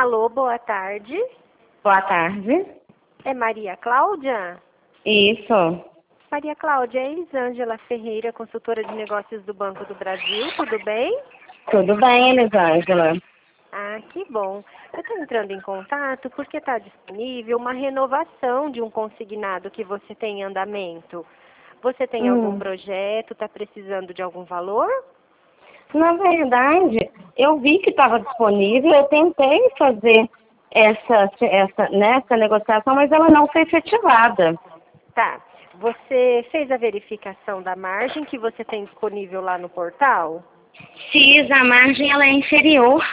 Alô, boa tarde. Boa tarde. É Maria Cláudia? Isso. Maria Cláudia, é Elisângela Ferreira, consultora de negócios do Banco do Brasil, tudo bem? Tudo bem, Elisângela? Ah, que bom. Eu estou entrando em contato porque está disponível uma renovação de um consignado que você tem em andamento. Você tem algum projeto, está precisando de algum valor? Na verdade, eu vi que estava disponível, eu tentei fazer essa negociação, mas ela não foi efetivada. Tá. Você fez a verificação da margem que você tem disponível lá no portal? Fiz, a margem ela é inferior.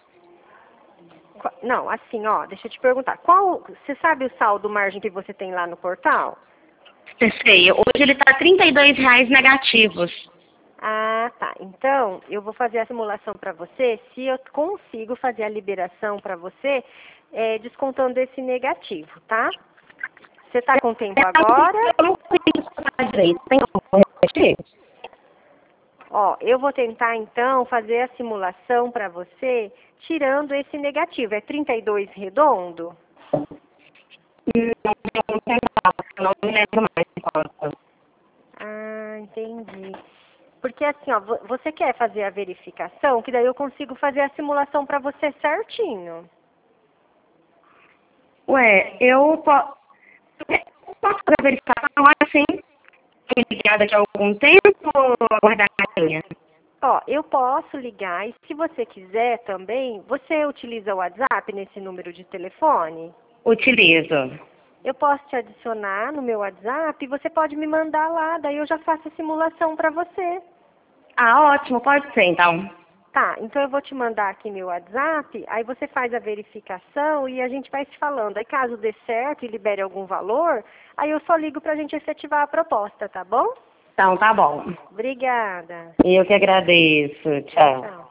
Não, assim, ó, deixa eu te perguntar. Você sabe o saldo margem que você tem lá no portal? Sei, hoje ele está R$ 32 negativos. Ah, tá. Então, eu vou fazer a simulação para você, se eu consigo fazer a liberação para você, descontando esse negativo, tá? Você está com tempo agora? Eu não consigo falar direito. Tem como repetir? Ó, eu vou tentar, então, fazer a simulação para você, tirando esse negativo. É 32 redondo? Não tem nada, eu não me lembro mais quanto. Ah, entendi. Porque assim, ó, você quer fazer a verificação, que daí eu consigo fazer a simulação para você certinho. Ué, eu posso fazer a verificação assim, ligada daqui a algum tempo ou aguardar a linha? Ó, eu posso ligar e se você quiser também, você utiliza o WhatsApp nesse número de telefone? Utilizo. Eu posso te adicionar no meu WhatsApp e você pode me mandar lá, daí eu já faço a simulação para você. Ah, ótimo, pode ser então. Tá, então eu vou te mandar aqui meu WhatsApp, aí você faz a verificação e a gente vai se falando. Aí caso dê certo e libere algum valor, aí eu só ligo pra gente efetivar a proposta, tá bom? Então tá bom. Obrigada. Eu que agradeço. Tchau, Tchau. tchau.